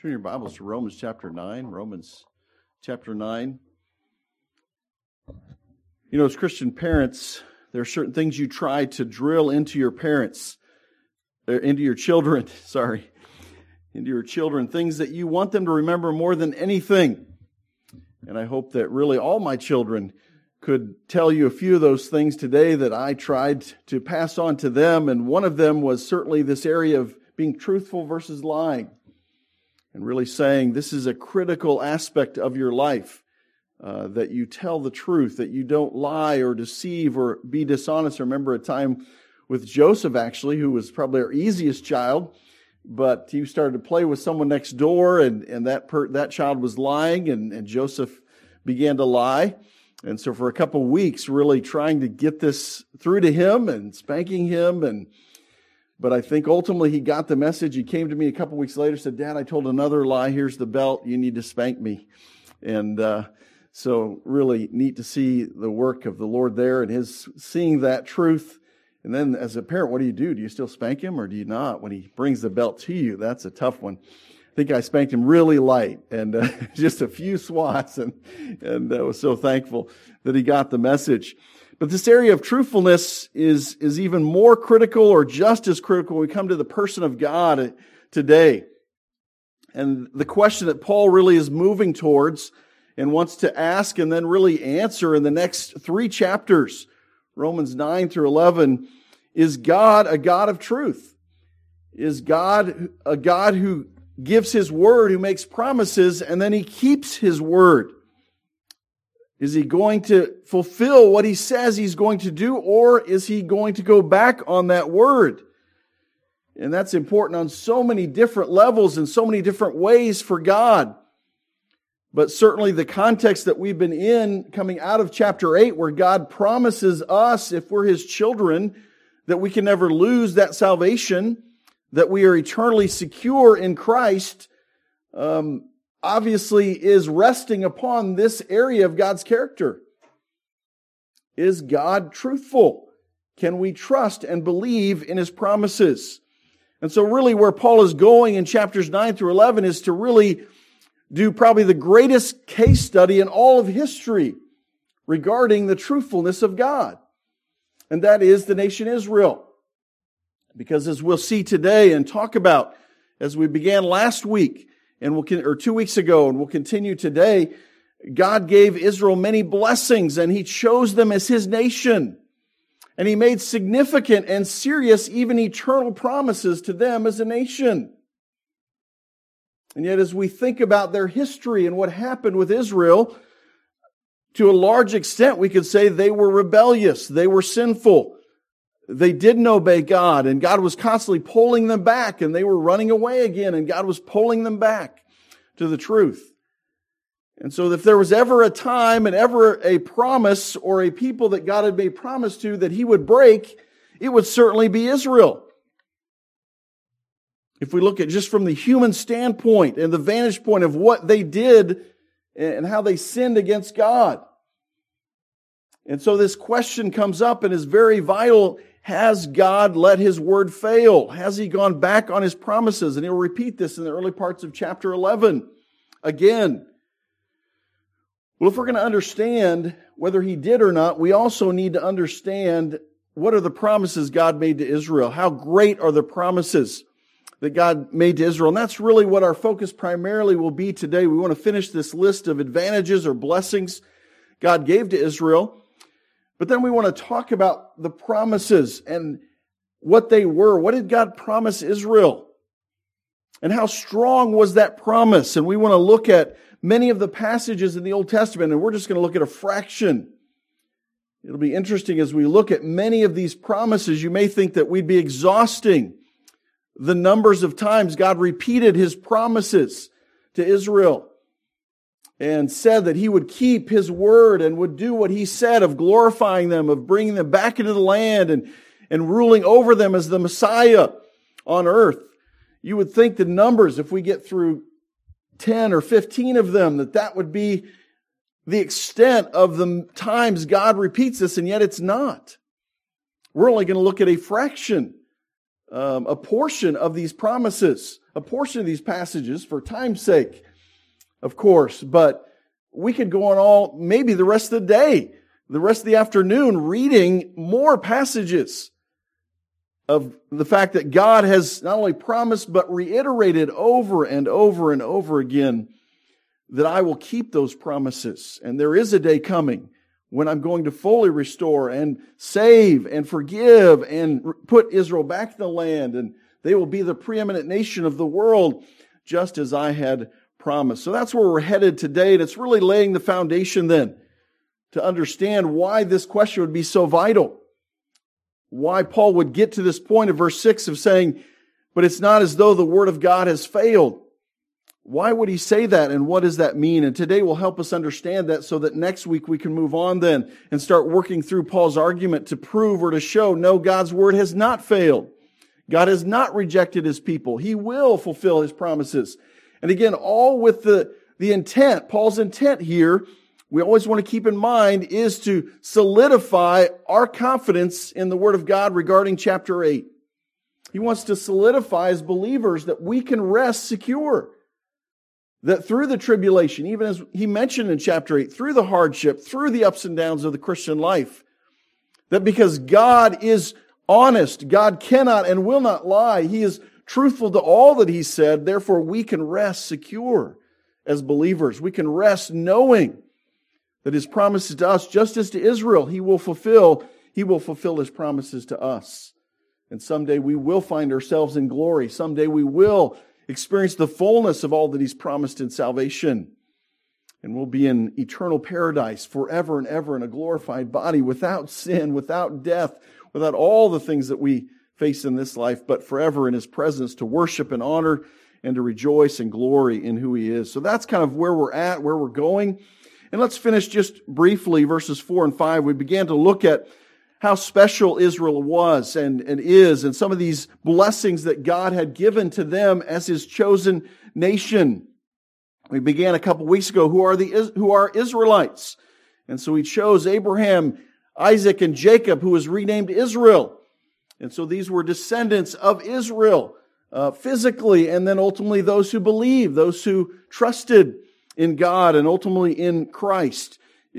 Turn your Bibles to Romans chapter 9. Romans chapter 9. You know, as Christian parents, there are certain things you try to drill into your into your children, things that you want them to remember more than anything. And I hope that really all my children could tell you a few of those things today that I tried to pass on to them. And one of them was certainly this area of being truthful versus lying. And really saying this is a critical aspect of your life, that you tell the truth, that you don't lie or deceive or be dishonest. I remember a time with Joseph, actually, who was probably our easiest child, but he started to play with someone next door, and that child was lying, and Joseph began to lie. And so for a couple of weeks, really trying to get this through to him and spanking him, but I think ultimately he got the message. He came to me a couple weeks later, said, "Dad, I told another lie. Here's the belt. You need to spank me." And so really neat to see the work of the Lord there and his seeing that truth. And then as a parent, what do? Do you still spank him or do you not? When he brings the belt to you, that's a tough one. I think I spanked him really light and just a few swats, and I was so thankful that he got the message. But this area of truthfulness is even more critical, or just as critical, when we come to the person of God today. And the question that Paul really is moving towards and wants to ask and then really answer in the next 3 chapters, Romans 9 through 11, is God a God of truth? Is God a God who gives His word, who makes promises, and then He keeps His word? Is He going to fulfill what He says He's going to do, or is He going to go back on that word? And that's important on so many different levels and so many different ways for God. But certainly the context that we've been in coming out of chapter 8, where God promises us, if we're His children, that we can never lose that salvation, that we are eternally secure in Christ, obviously is resting upon this area of God's character. Is God truthful? Can we trust and believe in His promises? And so really where Paul is going in chapters 9 through 11 is to really do probably the greatest case study in all of history regarding the truthfulness of God. And that is the nation Israel. Because as we'll see today and talk about, as we began last week, or 2 weeks ago, and we'll continue today, God gave Israel many blessings, and He chose them as His nation. And He made significant and serious, even eternal promises to them as a nation. And yet, as we think about their history and what happened with Israel, to a large extent, we could say they were rebellious, they were sinful. They didn't obey God, and God was constantly pulling them back, and they were running away again, and God was pulling them back to the truth. And so if there was ever a time and ever a promise or a people that God had made promise to that He would break, it would certainly be Israel. If we look at just from the human standpoint and the vantage point of what they did and how they sinned against God. And so this question comes up and is very vital. Has God let His word fail? Has He gone back on His promises? And He'll repeat this in the early parts of chapter 11 again. Well, if we're going to understand whether He did or not, we also need to understand what are the promises God made to Israel. How great are the promises that God made to Israel? And that's really what our focus primarily will be today. We want to finish this list of advantages or blessings God gave to Israel. But then we want to talk about the promises and what they were. What did God promise Israel? And how strong was that promise? And we want to look at many of the passages in the Old Testament, and we're just going to look at a fraction. It'll be interesting as we look at many of these promises. You may think that we'd be exhausting the numbers of times God repeated His promises to Israel and said that He would keep His word and would do what He said of glorifying them, of bringing them back into the land and ruling over them as the Messiah on earth. You would think the numbers, if we get through 10 or 15 of them, that would be the extent of the times God repeats this, and yet it's not. We're only going to look at a fraction a portion of these promises, a portion of these passages for time's sake, of course. But we could go on maybe the rest of the day, the rest of the afternoon, reading more passages of the fact that God has not only promised, but reiterated over and over and over again that I will keep those promises. And there is a day coming when I'm going to fully restore and save and forgive and put Israel back in the land, and they will be the preeminent nation of the world, just as I had promised. So that's where we're headed today, and it's really laying the foundation then to understand why this question would be so vital. Why Paul would get to this point of verse 6 of saying, but it's not as though the word of God has failed. Why would he say that, and what does that mean? And today will help us understand that so that next week we can move on then and start working through Paul's argument to prove or to show, no, God's word has not failed. God has not rejected his people. He will fulfill his promises. And again, all with the intent, Paul's intent here, we always want to keep in mind, is to solidify our confidence in the word of God regarding chapter 8. He wants to solidify as believers that we can rest secure. That through the tribulation, even as he mentioned in chapter 8, through the hardship, through the ups and downs of the Christian life, that because God is honest, God cannot and will not lie, he is truthful to all that he said, therefore we can rest secure as believers. We can rest knowing that his promises to us, just as to Israel, he will fulfill his promises to us. And someday we will find ourselves in glory. Someday we will experience the fullness of all that he's promised in salvation. And we'll be in eternal paradise forever and ever in a glorified body, without sin, without death, without all the things that we face in this life, but forever in his presence to worship and honor and to rejoice and glory in who he is. So that's kind of where we're at, where we're going. And let's finish just briefly verses 4 and 5. We began to look at how special Israel was and is, and some of these blessings that God had given to them as his chosen nation. We began a couple weeks ago, who are Israelites. And so he chose Abraham, Isaac, and Jacob, who was renamed Israel. And so these were descendants of Israel, physically, and then ultimately those who believed, those who trusted in God and ultimately in Christ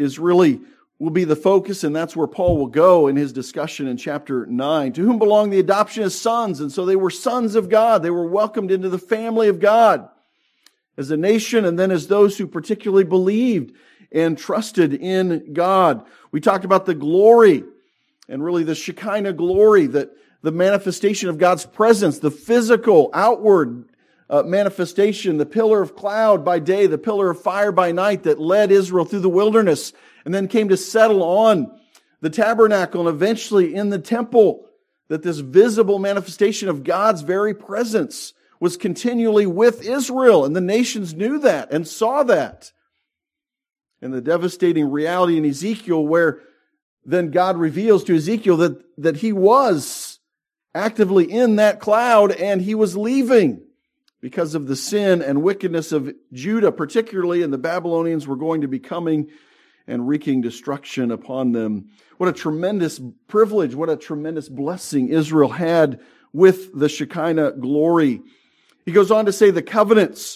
will be the focus, and that's where Paul will go in his discussion in chapter 9. To whom belong the adoption as sons, and so they were sons of God. They were welcomed into the family of God as a nation, and then as those who particularly believed and trusted in God. We talked about the glory, and really the Shekinah glory, that the manifestation of God's presence, the physical, outward manifestation, the pillar of cloud by day, the pillar of fire by night that led Israel through the wilderness, and then came to settle on the tabernacle and eventually in the temple, that this visible manifestation of God's very presence was continually with Israel, and the nations knew that and saw that. And the devastating reality in Ezekiel, where then God reveals to Ezekiel that he was actively in that cloud and he was leaving because of the sin and wickedness of Judah particularly, and the Babylonians were going to be coming and wreaking destruction upon them. What a tremendous privilege, what a tremendous blessing Israel had with the Shekinah glory. He goes on to say the covenants,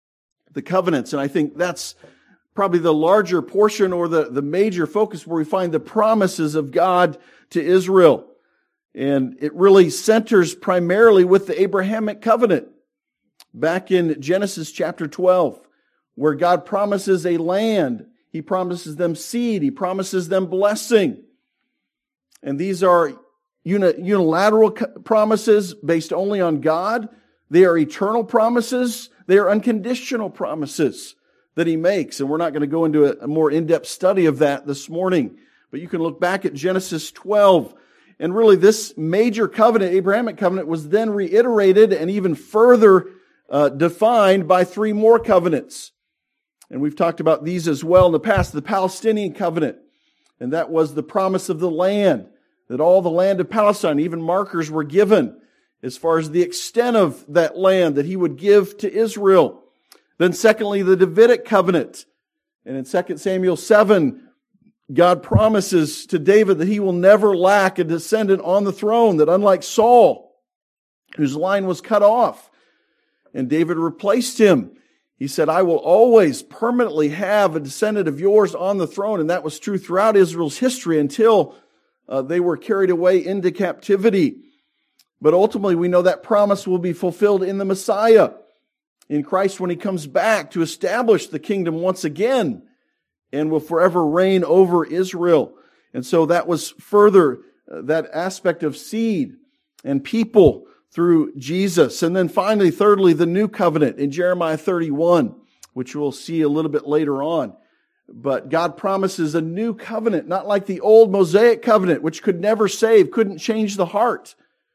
and I think that's probably the larger portion or the major focus where we find the promises of God to Israel. And it really centers primarily with the Abrahamic covenant. Back in Genesis chapter 12, where God promises a land, he promises them seed, he promises them blessing. And these are unilateral promises based only on God. They are eternal promises. They are unconditional promises that he makes. And we're not going to go into a more in-depth study of that this morning. But you can look back at Genesis 12. And really this major covenant, Abrahamic covenant, was then reiterated and even further defined by 3 more covenants. And we've talked about these as well in the past. The Palestinian covenant. And that was the promise of the land. That all the land of Palestine, even markers were given as far as the extent of that land that he would give to Israel. Then secondly, the Davidic covenant. And in 2 Samuel 7, God promises to David that he will never lack a descendant on the throne, that unlike Saul, whose line was cut off. And David replaced him. He said, I will always permanently have a descendant of yours on the throne. And that was true throughout Israel's history until they were carried away into captivity. But ultimately, we know that promise will be fulfilled in the Messiah, in Christ when He comes back to establish the kingdom once again and will forever reign over Israel. And so that was further that aspect of seed and people through Jesus. And then finally, thirdly, the new covenant in Jeremiah 31, which we'll see a little bit later on. But God promises a new covenant, not like the old Mosaic covenant, which could never save, couldn't change the heart.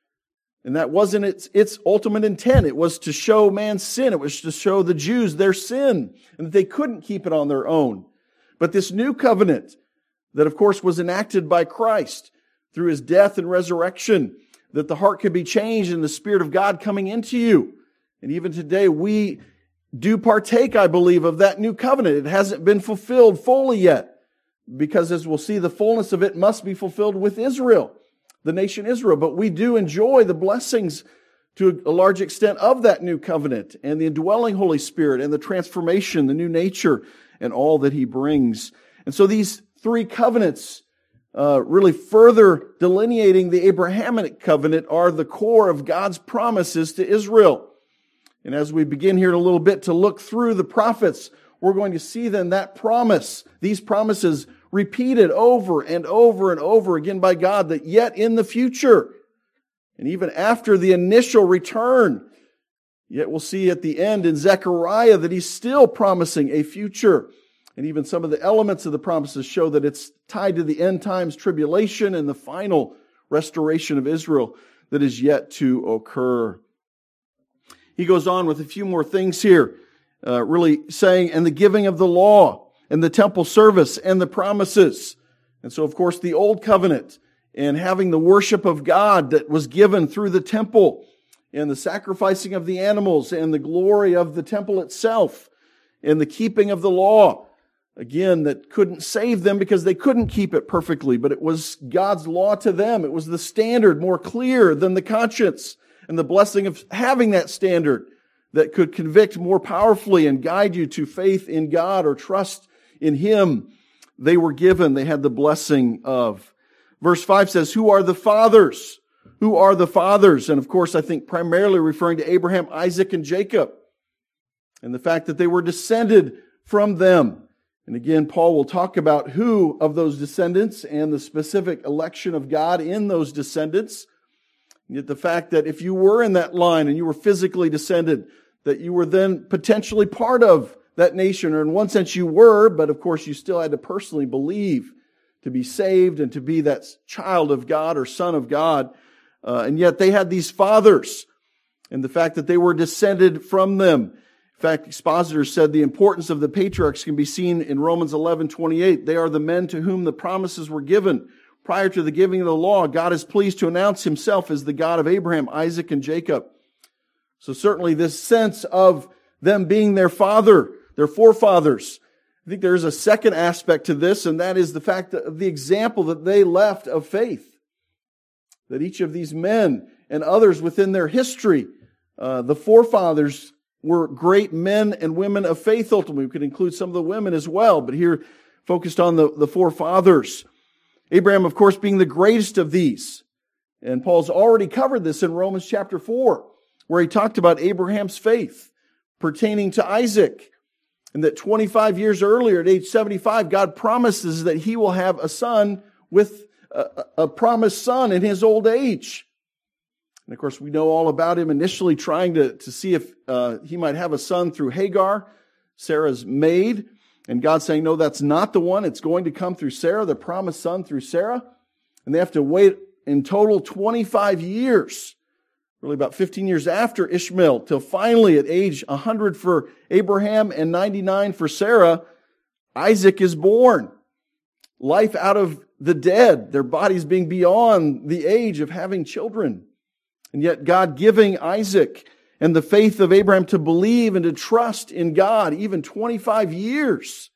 And that wasn't its ultimate intent. It was to show man's sin. It was to show the Jews their sin, and that they couldn't keep it on their own. But this new covenant that, of course, was enacted by Christ through His death and resurrection, that the heart could be changed and the Spirit of God coming into you. And even today, we do partake, I believe, of that new covenant. It hasn't been fulfilled fully yet, because as we'll see, the fullness of it must be fulfilled with Israel, the nation Israel. But we do enjoy the blessings to a large extent of that new covenant and the indwelling Holy Spirit and the transformation, the new nature, and all that He brings. And so these three covenants, really further delineating the Abrahamic covenant, are the core of God's promises to Israel. And as we begin here in a little bit to look through the prophets, we're going to see then that promise, these promises repeated over and over and over again by God, that yet in the future, and even after the initial return, yet we'll see at the end in Zechariah that He's still promising a future. And even some of the elements of the promises show that it's tied to the end times tribulation and the final restoration of Israel that is yet to occur. He goes on with a few more things here, really saying, and the giving of the law, and the temple service, and the promises. And so, of course, the old covenant, and having the worship of God that was given through the temple, and the sacrificing of the animals, and the glory of the temple itself, and the keeping of the law. Again, that couldn't save them because they couldn't keep it perfectly, but it was God's law to them. It was the standard, more clear than the conscience, and the blessing of having that standard that could convict more powerfully and guide you to faith in God or trust in Him. They were given, they had the blessing of. Verse 5 says, who are the fathers? Who are the fathers? And of course, I think primarily referring to Abraham, Isaac, and Jacob, and the fact that they were descended from them. And again, Paul will talk about who of those descendants and the specific election of God in those descendants. Yet the fact that if you were in that line and you were physically descended, that you were then potentially part of that nation, or in one sense you were, but of course you still had to personally believe to be saved and to be that child of God or son of God. And yet they had these fathers, and the fact that they were descended from them. In fact, expositors said the importance of the patriarchs can be seen in Romans 11:28. They are the men to whom the promises were given. Prior to the giving of the law, God is pleased to announce Himself as the God of Abraham, Isaac, and Jacob. So certainly this sense of them being their father, their forefathers. I think there is a second aspect to this, and that is the fact of the example that they left of faith. That each of these men and others within their history, the forefathers were great men and women of faith ultimately. We could include some of the women as well, but here focused on the forefathers. Abraham, of course, being the greatest of these. And Paul's already covered this in Romans chapter 4, where he talked about Abraham's faith pertaining to Isaac. And that 25 years earlier, at age 75, God promises that He will have a son with a promised son in his old age. And of course, we know all about him initially trying to see if he might have a son through Hagar, Sarah's maid. And God saying, no, that's not the one. It's going to come through Sarah, the promised son through Sarah. And they have to wait in total 25 years, really about 15 years after Ishmael, till finally at age 100 for Abraham and 99 for Sarah, Isaac is born. Life out of the dead, their bodies being beyond the age of having children. And yet God giving Isaac and the faith of Abraham to believe and to trust in God, even 25 years,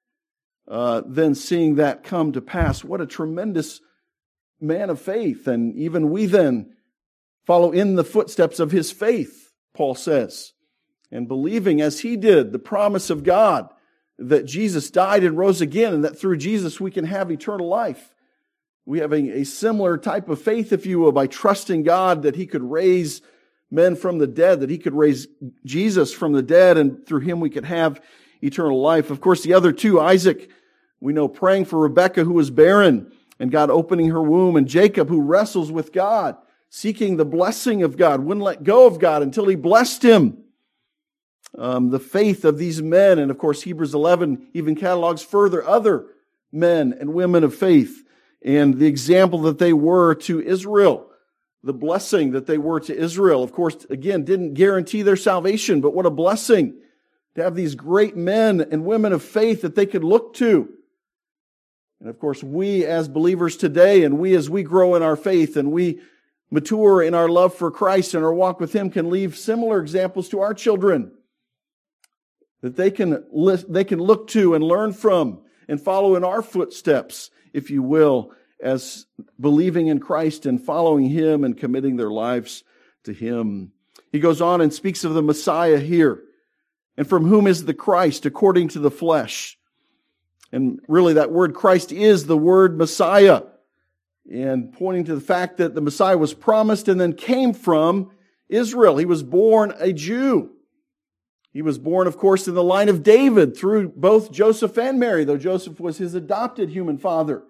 then seeing that come to pass. What a tremendous man of faith. And even we then follow in the footsteps of his faith, Paul says, and believing as he did the promise of God that Jesus died and rose again, and that through Jesus we can have eternal life. We have a similar type of faith, if you will, by trusting God that he could raise men from the dead, that he could raise Jesus from the dead, and through him we could have eternal life. Of course, the other two, Isaac, we know, praying for Rebekah who was barren and God opening her womb, and Jacob who wrestles with God, seeking the blessing of God, wouldn't let go of God until he blessed him. The faith of these men, and of course Hebrews 11 even catalogs further other men and women of faith, and the example that they were to Israel, the blessing that they were to Israel. Of course, again, didn't guarantee their salvation, but what a blessing to have these great men and women of faith that they could look to. And of course, we as believers today, and we as we grow in our faith and we mature in our love for Christ and our walk with him, can leave similar examples to our children that they can look to and learn from and follow in our footsteps, if you will, as believing in Christ and following him and committing their lives to him. He goes on and speaks of the Messiah here. And from whom is the Christ according to the flesh? And really that word Christ is the word Messiah, and pointing to the fact that the Messiah was promised and then came from Israel. He was born a Jew. He was born, of course, in the line of David through both Joseph and Mary, though Joseph was his adopted human father,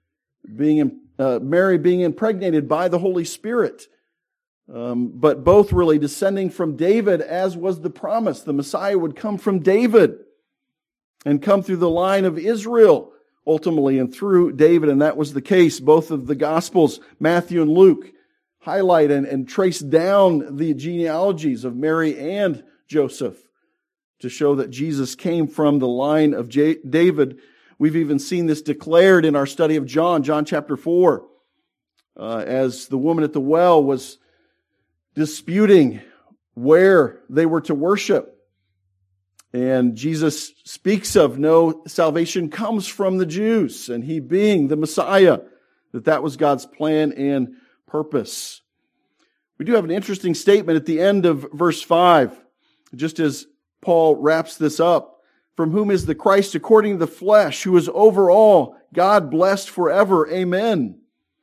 Mary being impregnated by the Holy Spirit. But both really descending from David, as was the promise. The Messiah would come from David and come through the line of Israel ultimately and through David, and that was the case. Both of the Gospels, Matthew and Luke, highlight and trace down the genealogies of Mary and Joseph to show that Jesus came from the line of David. We've even seen this declared in our study of John chapter 4, as the woman at the well was disputing where they were to worship. And Jesus speaks of no salvation comes from the Jews, and he being the Messiah, that was God's plan and purpose. We do have an interesting statement at the end of verse 5, just as Paul wraps this up. From whom is the Christ according to the flesh, who is over all, God blessed forever. Amen.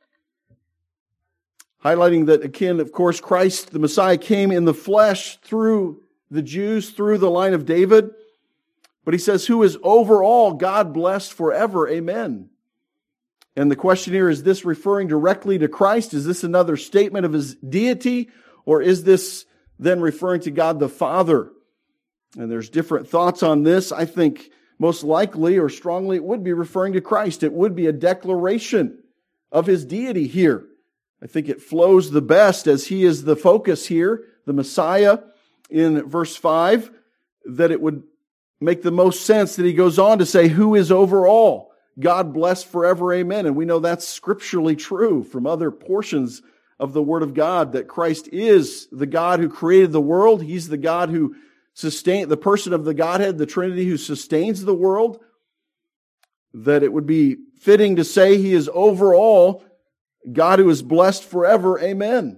Highlighting that, again, of course, Christ, the Messiah, came in the flesh through the Jews, through the line of David. But he says, who is over all, God blessed forever. Amen. And the question here, is this referring directly to Christ? Is this another statement of his deity? Or is this then referring to God the Father? And there's different thoughts on this. I think most likely or strongly it would be referring to Christ. It would be a declaration of his deity here. I think it flows the best as he is the focus here, the Messiah in verse 5, that it would make the most sense that he goes on to say, who is over all, God bless forever. Amen. And we know that's scripturally true from other portions of the Word of God, that Christ is the God who created the world. He's the God who the person of the Godhead, the Trinity, who sustains the world, that it would be fitting to say he is over all, God who is blessed forever. Amen.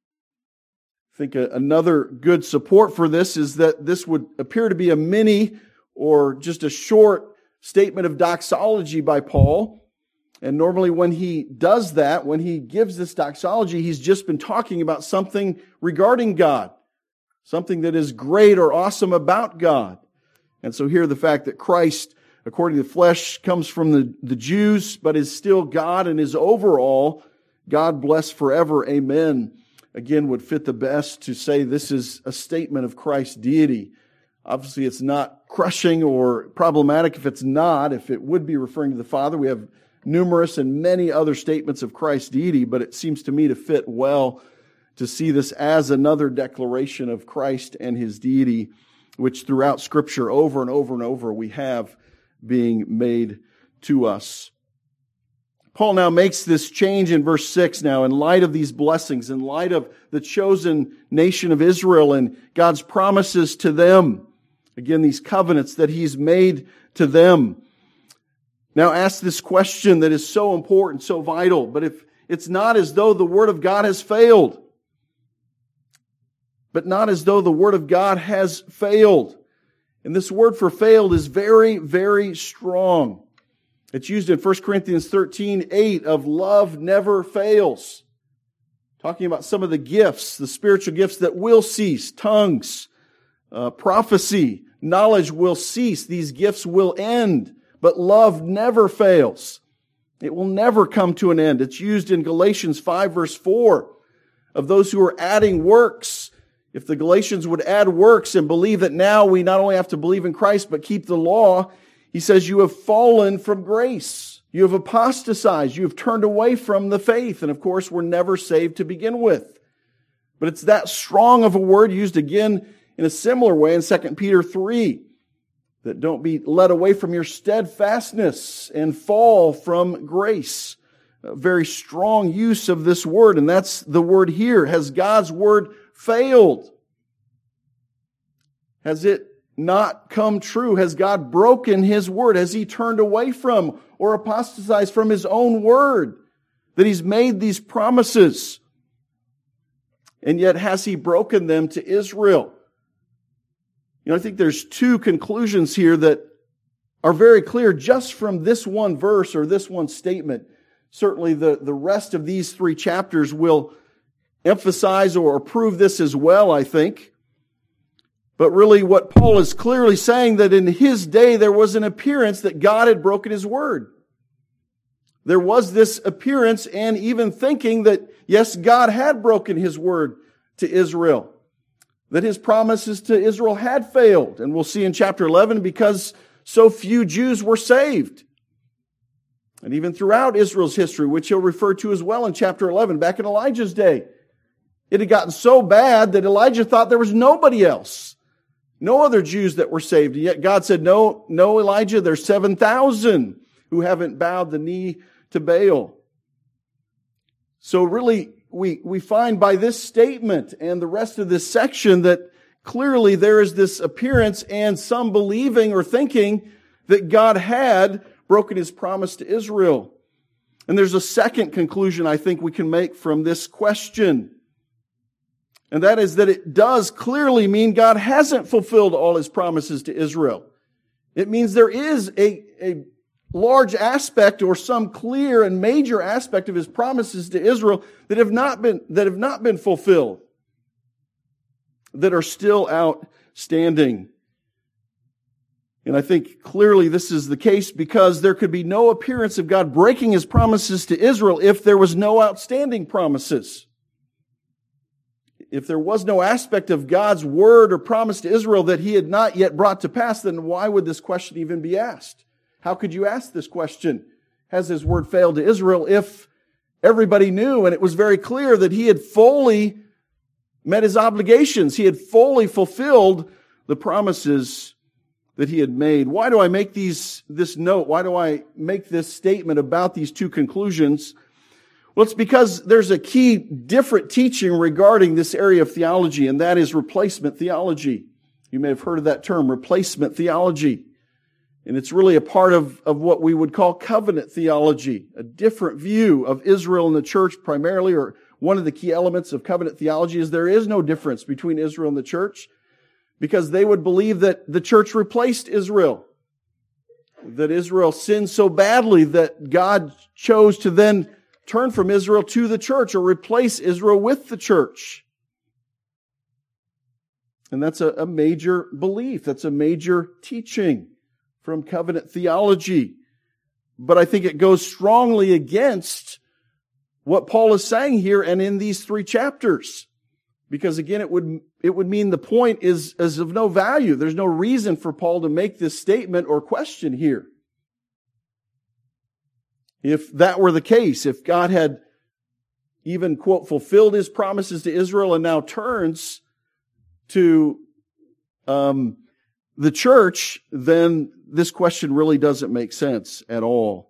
I think another good support for this is that this would appear to be a mini or just a short statement of doxology by Paul. And normally when he does that, when he gives this doxology, he's just been talking about something regarding God, something that is great or awesome about God. And so here the fact that Christ, according to the flesh, comes from the Jews, but is still God and is overall, God bless forever. Amen. Again, would fit the best to say this is a statement of Christ's deity. Obviously, it's not crushing or problematic if it's not. If it would be referring to the Father, we have numerous and many other statements of Christ's deity, but it seems to me to fit well to see this as another declaration of Christ and his deity, which throughout Scripture over and over and over we have being made to us. Paul now makes this change in verse 6 now in light of these blessings, in light of the chosen nation of Israel and God's promises to them. Again, these covenants that he's made to them. Now ask this question that is so important, so vital, but if it's not as though the Word of God has failed, but not as though the word of God has failed. And this word for failed is very, very strong. It's used in 1 Corinthians 13:8 of love never fails. Talking about some of the gifts, the spiritual gifts that will cease, tongues, prophecy, knowledge will cease. These gifts will end, but love never fails. It will never come to an end. It's used in Galatians 5 verse 4 of those who are adding works. If the Galatians would add works and believe that now we not only have to believe in Christ but keep the law, he says you have fallen from grace. You have apostatized. You have turned away from the faith. And of course, we're never saved to begin with. But it's that strong of a word used again in a similar way in 2 Peter 3, that don't be led away from your steadfastness and fall from grace. A very strong use of this word, and that's the word here. Has God's word failed? Has it not come true? Has God broken His word? Has He turned away from or apostatized from His own word? That He's made these promises, and yet has He broken them to Israel? I think there's two conclusions here that are very clear just from this one verse or this one statement. Certainly the rest of these 3 chapters will emphasize or prove this as well, I think. But really what Paul is clearly saying, that in his day there was an appearance that God had broken His word. There was this appearance and even thinking that, yes, God had broken His word to Israel. That His promises to Israel had failed. And we'll see in chapter 11, because so few Jews were saved. And even throughout Israel's history, which he'll refer to as well in chapter 11, back in Elijah's day, it had gotten so bad that Elijah thought there was nobody else. No other Jews that were saved. And yet God said, no, Elijah, there's 7,000 who haven't bowed the knee to Baal. So really, we find by this statement and the rest of this section that clearly there is this appearance and some believing or thinking that God had broken His promise to Israel. And there's a second conclusion I think we can make from this question. And that is that it does clearly mean God hasn't fulfilled all His promises to Israel. It means there is a large aspect or some clear and major aspect of His promises to Israel that have not been fulfilled, that are still outstanding. And I think clearly this is the case because there could be no appearance of God breaking His promises to Israel if there was no outstanding promises. If there was no aspect of God's word or promise to Israel that He had not yet brought to pass, then why would this question even be asked? How could you ask this question? Has His word failed to Israel if everybody knew and it was very clear that He had fully met His obligations? He had fully fulfilled the promises that He had made. Why do I make this note? Why do I make this statement about these two conclusions? Well, it's because there's a key different teaching regarding this area of theology, and that is replacement theology. You may have heard of that term, replacement theology. And it's really a part of what we would call covenant theology, a different view of Israel and the church primarily, or one of the key elements of covenant theology is there is no difference between Israel and the church, because they would believe that the church replaced Israel, that Israel sinned so badly that God chose to then turn from Israel to the church or replace Israel with the church. And that's a major belief. That's a major teaching from covenant theology. But I think it goes strongly against what Paul is saying here and in these 3 chapters. Because again, it would mean the point is of no value. There's no reason for Paul to make this statement or question here. If that were the case, if God had even, quote, fulfilled His promises to Israel and now turns to the church, then this question really doesn't make sense at all.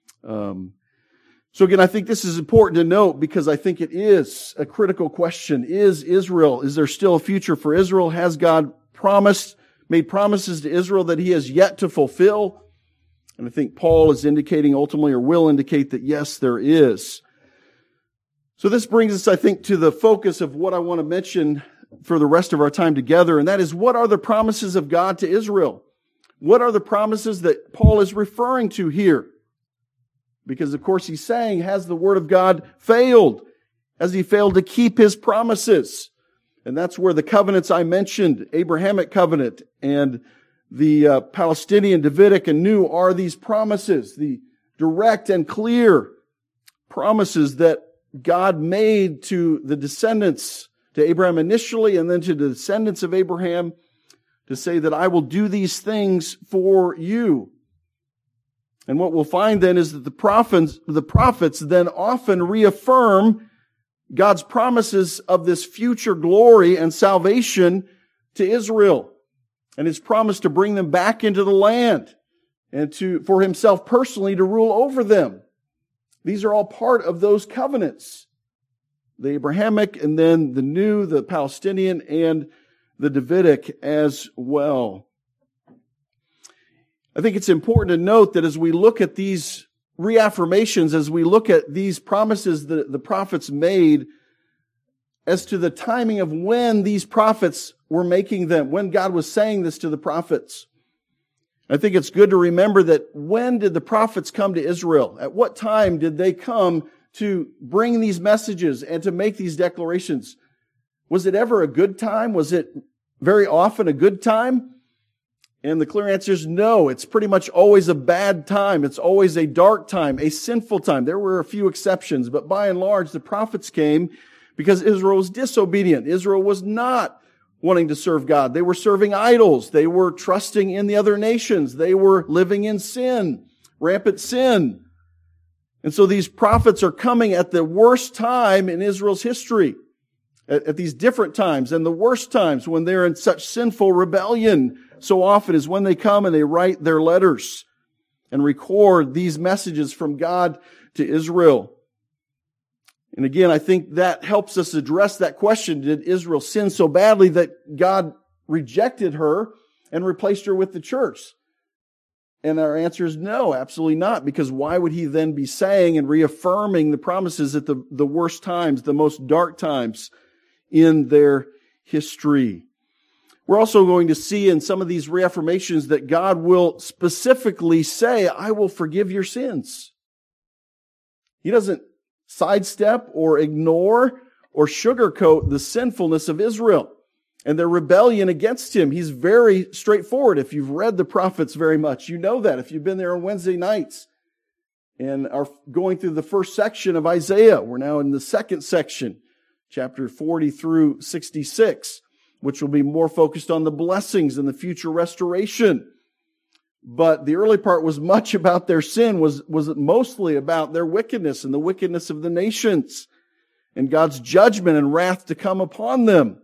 So again, I think this is important to note because I think it is a critical question. Is there still a future for Israel? Has God made promises to Israel that He has yet to fulfill? And I think Paul is indicating ultimately, or will indicate, that yes, there is. So this brings us, I think, to the focus of what I want to mention for the rest of our time together, and that is, what are the promises of God to Israel? What are the promises that Paul is referring to here? Because, of course, he's saying, has the Word of God failed? Has he failed to keep his promises? And that's where the covenants I mentioned, Abrahamic covenant and the Palestinian, Davidic, and new, are these promises, the direct and clear promises that God made to the descendants, to Abraham initially, and then to the descendants of Abraham, to say that I will do these things for you. And what we'll find then is that the prophets then often reaffirm God's promises of this future glory and salvation to Israel, and his promise to bring them back into the land and for himself personally to rule over them. These are all part of those covenants, the Abrahamic, and then the new, the Palestinian, and the Davidic as well. I think it's important to note that as we look at these reaffirmations, as we look at these promises that the prophets made, as to the timing of when these prophets were making them, when God was saying this to the prophets, I think it's good to remember that when did the prophets come to Israel? At what time did they come to bring these messages and to make these declarations? Was it ever a good time? Was it very often a good time? And the clear answer is no. It's pretty much always a bad time. It's always a dark time, a sinful time. There were a few exceptions, but by and large, the prophets came because Israel was disobedient. Israel was not wanting to serve God. They were serving idols. They were trusting in the other nations. They were living in sin, rampant sin. And so these prophets are coming at the worst time in Israel's history, at these different times, and the worst times when they're in such sinful rebellion so often is when they come and they write their letters and record these messages from God to Israel. And again, I think that helps us address that question. Did Israel sin so badly that God rejected her and replaced her with the church? And our answer is no, absolutely not, because why would he then be saying and reaffirming the promises at the worst times, the most dark times in their history? We're also going to see in some of these reaffirmations that God will specifically say, I will forgive your sins. He doesn't sidestep or ignore or sugarcoat the sinfulness of Israel and their rebellion against him. He's very straightforward. If you've read the prophets very much, you know that. If you've been there on Wednesday nights and are going through the first section of Isaiah, we're now in the second section, chapter 40 through 66. Which will be more focused on the blessings and the future restoration. But the early part was much about their sin, was mostly about their wickedness and the wickedness of the nations and God's judgment and wrath to come upon them.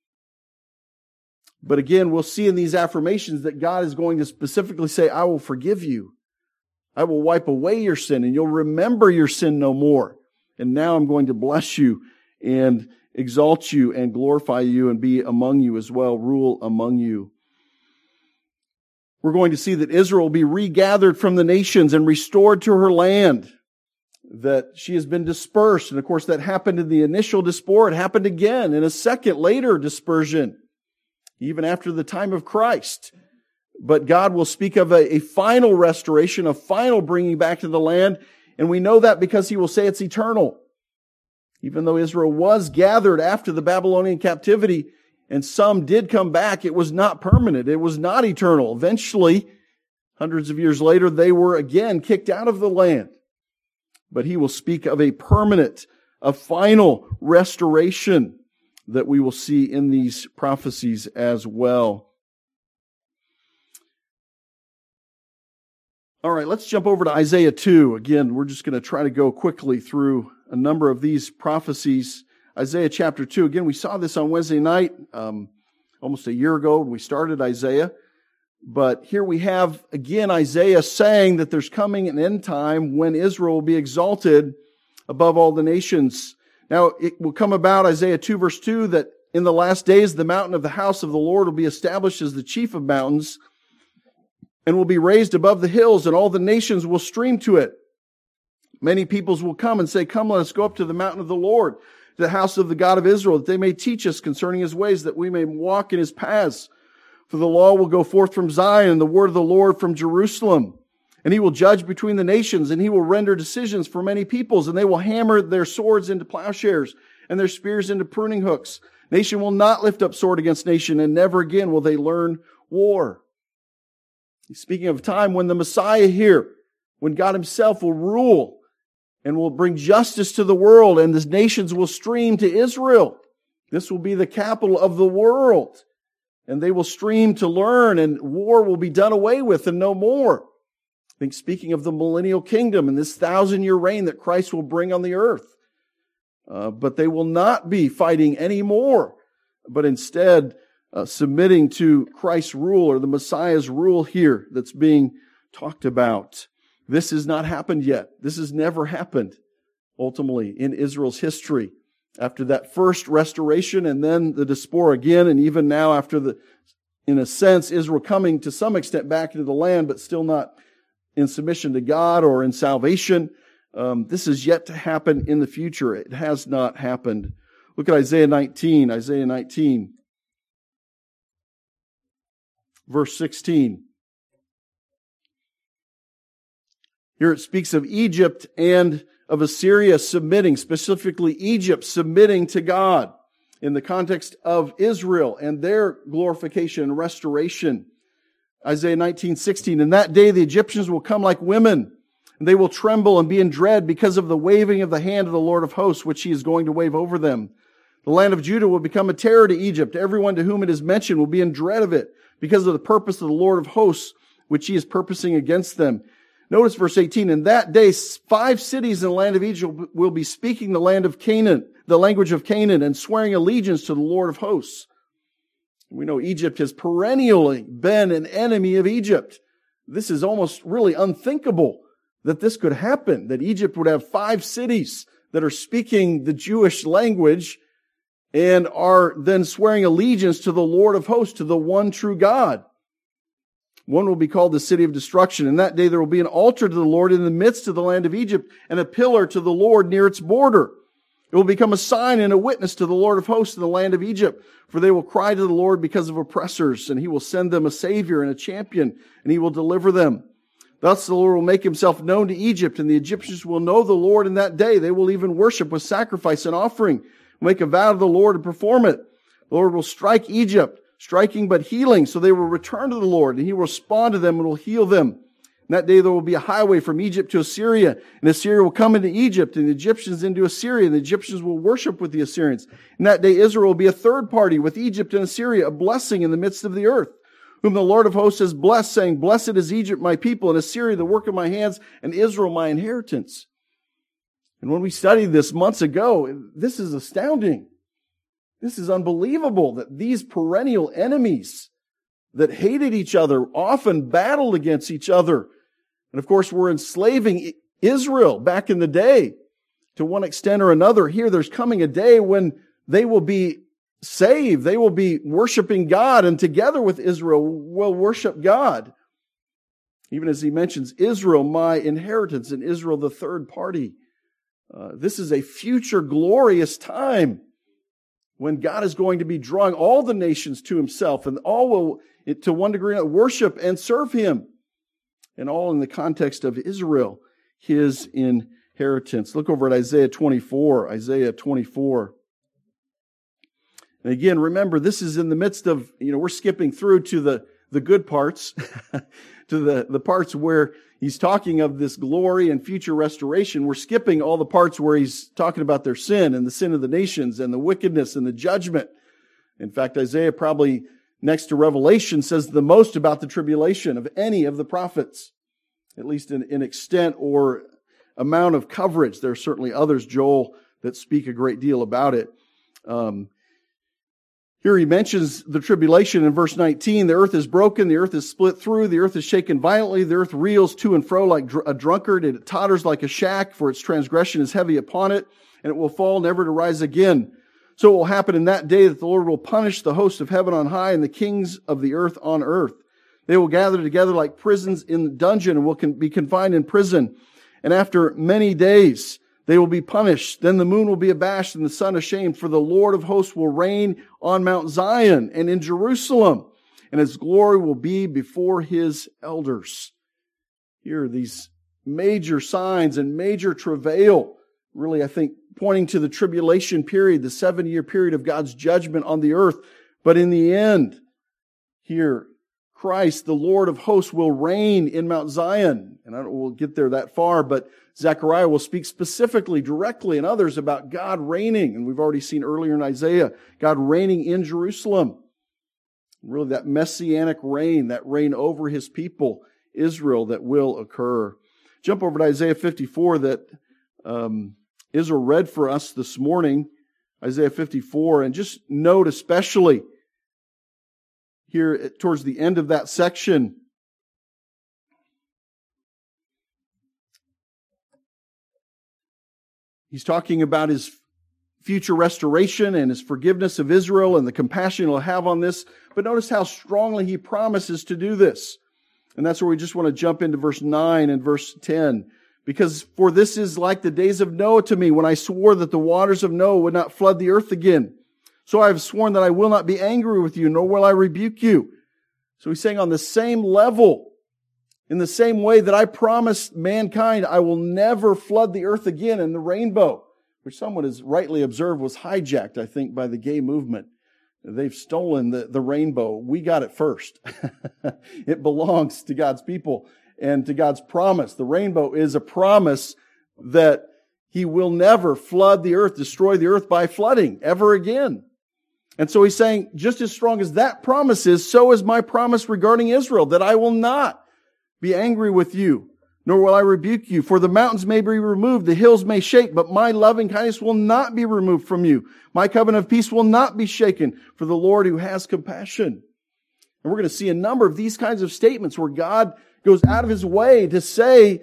But again, we'll see in these affirmations that God is going to specifically say, I will forgive you. I will wipe away your sin and you'll remember your sin no more. And now I'm going to bless you and exalt you and glorify you and be among you as well, rule among you. We're going to see that Israel will be regathered from the nations and restored to her land, that she has been dispersed. And of course, that happened in the initial diaspora. It happened again in a second later dispersion, even after the time of Christ. But God will speak of a final restoration, a final bringing back to the land. And we know that because he will say it's eternal. Even though Israel was gathered after the Babylonian captivity, and some did come back, it was not permanent. It was not eternal. Eventually, hundreds of years later, they were again kicked out of the land. But he will speak of a permanent, a final restoration that we will see in these prophecies as well. All right, let's jump over to Isaiah 2. Again, we're just going to try to go quickly through a number of these prophecies. Isaiah chapter 2. Again, we saw this on Wednesday night, almost a year ago when we started Isaiah. But here we have, again, Isaiah saying that there's coming an end time when Israel will be exalted above all the nations. Now, it will come about, Isaiah 2 verse 2, that in the last days the mountain of the house of the Lord will be established as the chief of mountains and will be raised above the hills, and all the nations will stream to it. Many peoples will come and say, come, let us go up to the mountain of the Lord, to the house of the God of Israel, that they may teach us concerning his ways, that we may walk in his paths. For the law will go forth from Zion, and the word of the Lord from Jerusalem. And he will judge between the nations, and he will render decisions for many peoples, and they will hammer their swords into plowshares, and their spears into pruning hooks. Nation will not lift up sword against nation, and never again will they learn war. He's speaking of a time when the Messiah here, when God himself will rule and will bring justice to the world, and the nations will stream to Israel. This will be the capital of the world. And they will stream to learn, and war will be done away with and no more. I think speaking of the millennial kingdom and this 1,000-year reign that Christ will bring on the earth. But they will not be fighting anymore, but instead submitting to Christ's rule, or the Messiah's rule here that's being talked about. This has not happened yet. This has never happened, ultimately, in Israel's history. After that first restoration and then the diaspora again, and even now after in a sense, Israel coming to some extent back into the land, but still not in submission to God or in salvation. This is yet to happen in the future. It has not happened. Look at Isaiah 19. Isaiah 19, verse 16. Here it speaks of Egypt and of Assyria submitting, specifically Egypt submitting to God in the context of Israel and their glorification and restoration. Isaiah 19:16, in that day the Egyptians will come like women, and they will tremble and be in dread because of the waving of the hand of the Lord of hosts, which he is going to wave over them. The land of Judah will become a terror to Egypt. Everyone to whom it is mentioned will be in dread of it because of the purpose of the Lord of hosts, which he is purposing against them. Notice verse 18, in that day 5 cities in the land of Egypt will be speaking the land of Canaan, the language of Canaan, and swearing allegiance to the Lord of hosts. We know Egypt has perennially been an enemy of Egypt. This is almost really unthinkable that this could happen, that Egypt would have 5 cities that are speaking the Jewish language and are then swearing allegiance to the Lord of hosts, to the one true God. One will be called the city of destruction. In that day there will be an altar to the Lord in the midst of the land of Egypt, and a pillar to the Lord near its border. It will become a sign and a witness to the Lord of hosts in the land of Egypt, for they will cry to the Lord because of oppressors, and he will send them a savior and a champion, and he will deliver them. Thus the Lord will make himself known to Egypt, and the Egyptians will know the Lord in that day. They will even worship with sacrifice and offering, make a vow to the Lord and perform it. The Lord will strike Egypt, striking but healing, so they will return to the Lord, and he will respond to them and will heal them. In that day there will be a highway from Egypt to Assyria, and Assyria will come into Egypt, and the Egyptians into Assyria, and the Egyptians will worship with the Assyrians. In that day Israel will be a third party with Egypt and Assyria, a blessing in the midst of the earth, whom the Lord of hosts has blessed, saying, blessed is Egypt, my people, and Assyria, the work of my hands, and Israel, my inheritance. And when we studied this months ago, this is astounding. This is unbelievable that these perennial enemies that hated each other often battled against each other. And of course, were enslaving Israel back in the day to one extent or another. Here, there's coming a day when they will be saved. They will be worshiping God, and together with Israel will worship God. Even as he mentions Israel, my inheritance, and Israel, the third party. This is a future glorious time when God is going to be drawing all the nations to himself, and all will, to one degree, worship and serve him. And all in the context of Israel, his inheritance. Look over at Isaiah 24. Isaiah 24. And again, remember, this is in the midst of, we're skipping through to the good parts, to the parts where he's talking of this glory and future restoration. We're skipping all the parts where he's talking about their sin and the sin of the nations and the wickedness and the judgment. In fact, Isaiah probably next to Revelation says the most about the tribulation of any of the prophets, at least in extent or amount of coverage. There are certainly others, Joel, that speak a great deal about it. Here he mentions the tribulation in verse 19. The earth is broken, the earth is split through, the earth is shaken violently, the earth reels to and fro like a drunkard, it totters like a shack, for its transgression is heavy upon it, and it will fall never to rise again. So it will happen in that day that the Lord will punish the host of heaven on high and the kings of the earth on earth. They will gather together like prisons in the dungeon and will be confined in prison. And after many days, They will be punished. Then the moon will be abashed and the sun ashamed, for the Lord of hosts will reign on Mount Zion and in Jerusalem, and his glory will be before his elders. Here are these major signs and major travail, really, I think, pointing to the tribulation period, the 7-year period of God's judgment on the earth. But in the end, here, Christ, the Lord of hosts, will reign in Mount Zion. And we'll get there that far, but Zechariah will speak specifically, directly, and others about God reigning. And we've already seen earlier in Isaiah, God reigning in Jerusalem. Really that messianic reign, that reign over his people, Israel, that will occur. Jump over to Isaiah 54 that Israel read for us this morning, Isaiah 54, and just note especially here towards the end of that section, he's talking about his future restoration and his forgiveness of Israel and the compassion he'll have on this. But notice how strongly he promises to do this. And that's where we just want to jump into verse 9 and verse 10. Because for this is like the days of Noah to me, when I swore that the waters of Noah would not flood the earth again. So I have sworn that I will not be angry with you, nor will I rebuke you. So he's saying on the same level, in the same way that I promised mankind, I will never flood the earth again. And the rainbow, which someone has rightly observed was hijacked, I think, by the gay movement. They've stolen the rainbow. We got it first. It belongs to God's people and to God's promise. The rainbow is a promise that he will never flood the earth, destroy the earth by flooding ever again. And so he's saying, just as strong as that promise is, so is my promise regarding Israel, that I will not be angry with you, nor will I rebuke you. For the mountains may be removed, the hills may shake, but my loving kindness will not be removed from you. My covenant of peace will not be shaken, for the Lord who has compassion. And we're going to see a number of these kinds of statements where God goes out of his way to say,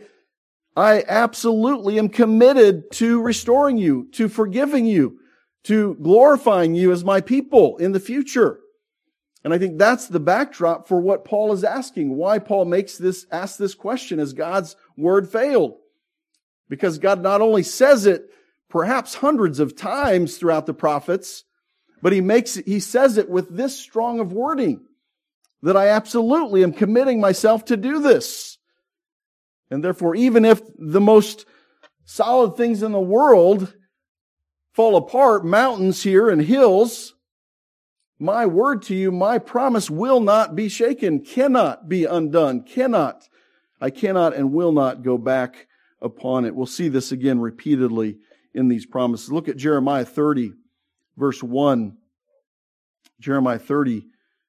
I absolutely am committed to restoring you, to forgiving you, to glorifying you as my people in the future. And I think that's the backdrop for what Paul is asking, why Paul asks this question as God's word failed. Because God not only says it perhaps hundreds of times throughout the prophets, but he says it with this strong of wording, that I absolutely am committing myself to do this. And therefore, even if the most solid things in the world fall apart, mountains here and hills, my word to you, my promise will not be shaken, cannot be undone, I cannot and will not go back upon it. We'll see this again repeatedly in these promises. Look at Jeremiah 30, verse 1. Jeremiah 30,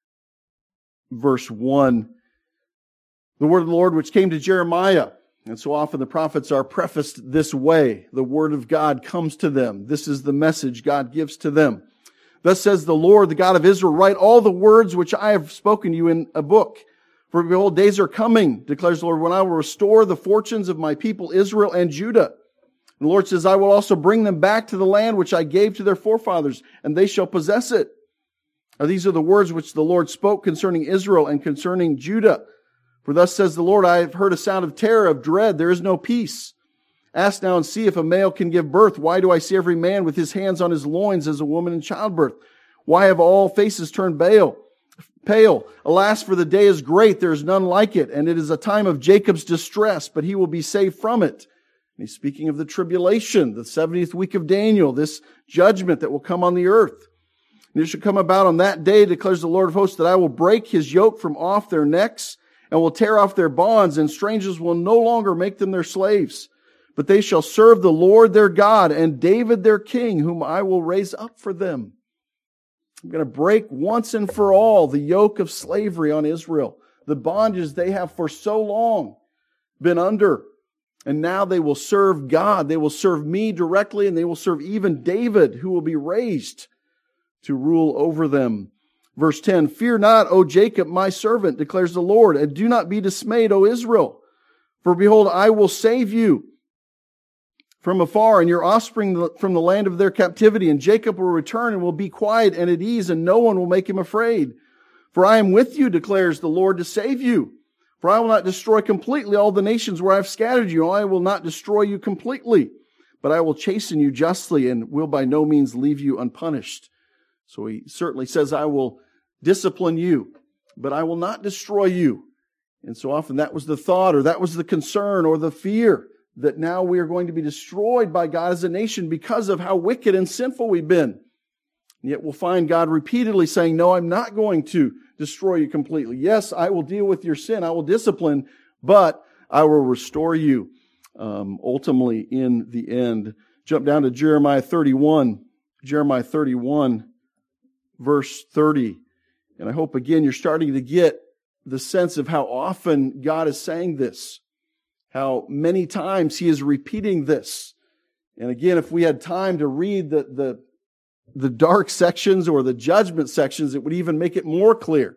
verse 1. The word of the Lord which came to Jeremiah. And so often the prophets are prefaced this way. The word of God comes to them. This is the message God gives to them. Thus says the Lord, the God of Israel, write all the words which I have spoken to you in a book. For behold, days are coming, declares the Lord, when I will restore the fortunes of my people Israel and Judah. And the Lord says, I will also bring them back to the land which I gave to their forefathers, and they shall possess it. Now these are the words which the Lord spoke concerning Israel and concerning Judah. For thus says the Lord, I have heard a sound of terror, of dread. There is no peace. Ask now and see if a male can give birth. Why do I see every man with his hands on his loins as a woman in childbirth? Why have all faces turned pale? Alas, for the day is great. There is none like it. And it is a time of Jacob's distress, but he will be saved from it. And he's speaking of the tribulation, the 70th week of Daniel, this judgment that will come on the earth. And it shall come about on that day, declares the Lord of hosts, that I will break his yoke from off their necks and will tear off their bonds, and strangers will no longer make them their slaves. But they shall serve the Lord their God and David their king, whom I will raise up for them. I'm going to break once and for all the yoke of slavery on Israel, the bondages they have for so long been under. And now they will serve God. They will serve me directly, and they will serve even David, who will be raised to rule over them. Verse 10, fear not, O Jacob, my servant, declares the Lord, and do not be dismayed, O Israel. For behold, I will save you from afar, and your offspring from the land of their captivity. And Jacob will return and will be quiet and at ease, and no one will make him afraid. For I am with you, declares the Lord, to save you. For I will not destroy completely all the nations where I have scattered you. I will not destroy you completely, but I will chasten you justly and will by no means leave you unpunished. So he certainly says, I will discipline you, but I will not destroy you. And so often that was the thought, or that was the concern, or the fear, that now we are going to be destroyed by God as a nation because of how wicked and sinful we've been. And yet we'll find God repeatedly saying, no, I'm not going to destroy you completely. Yes, I will deal with your sin. I will discipline, but I will restore you ultimately in the end. Jump down to Jeremiah 31, verse 30. And I hope again you're starting to get the sense of how often God is saying this, how many times He is repeating this. And again, if we had time to read the dark sections or the judgment sections, it would even make it more clear.